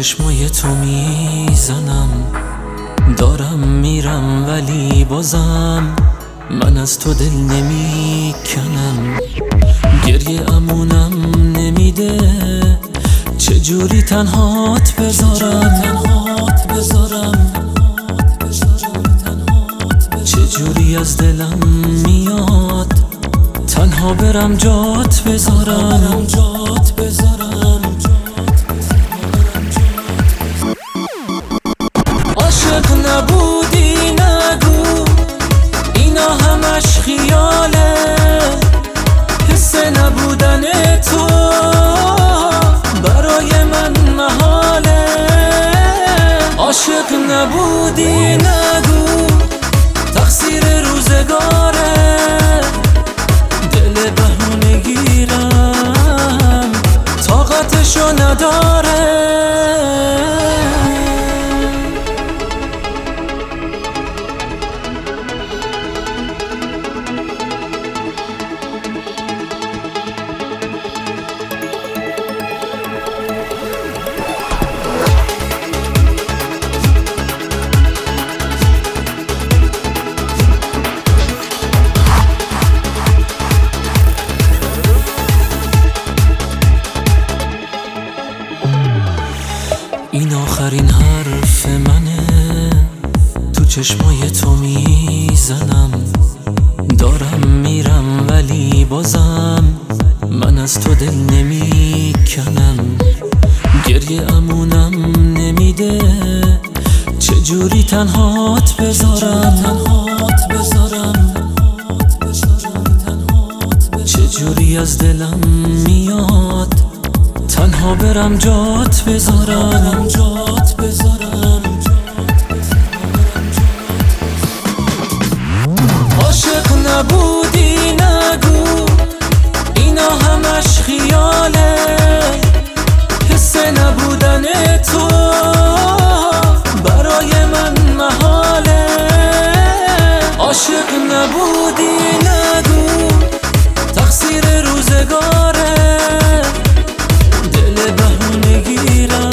چشمای تو میزنم، دارم میرم ولی بازم من از تو دل نمیکنم. گریه امونم نمیده، چجوری تنهات بذارم، چجوری از دلم میاد تنها برم جات بذارم. عاشق نبودی نگو، اینا همش خیاله، حس نبودن تو برای من محاله. عاشق نبودی نگو، تقصیر روزگاره، دل بهونه گیرم طاقتشو نداره. این آخرین حرف منه، تو چشمای تو میزنم، دارم میرم ولی بازم من از تو دل نمیکنم. گریه امونم نمیده، چجوری تنهات بذارم، چجوری از دلم میاد تنها برم جات بذارم. عاشق نبودی نگو، اینا همش خیاله، حس نبودن تو برای من محاله. عاشق نبودی نگو، تقصیر روزگاره، دل بهونه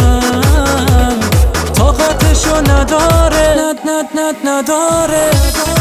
گیرم طاقتشو نداره.